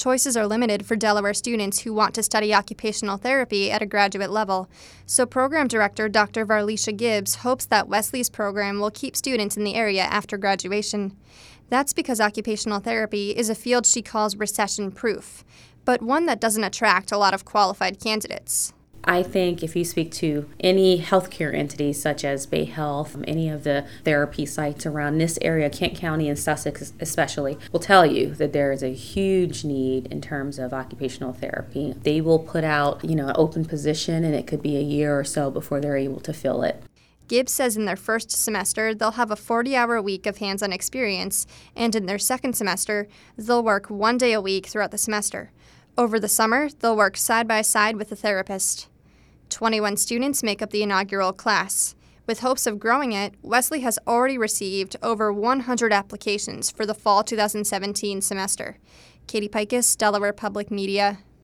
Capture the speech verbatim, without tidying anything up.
choices are limited for Delaware students who want to study occupational therapy at a graduate level, so Program Director Doctor Varlisha Gibbs hopes that Wesley's program will keep students in the area after graduation. That's because occupational therapy is a field she calls recession-proof, but one that doesn't attract a lot of qualified candidates. I think if you speak to any healthcare entities such as Bay Health, any of the therapy sites around this area, Kent County and Sussex especially, will tell you that there is a huge need in terms of occupational therapy. They will put out, you know, an open position, and it could be a year or so before they're able to fill it. Gibbs says in their first semester, they'll have a forty-hour week of hands-on experience, and in their second semester, they'll work one day a week throughout the semester. Over the summer, they'll work side by side with a therapist. twenty-one students make up the inaugural class. With hopes of growing it, Wesley has already received over one hundred applications for the fall two thousand seventeen semester. Katie Pikus, Delaware Public Media.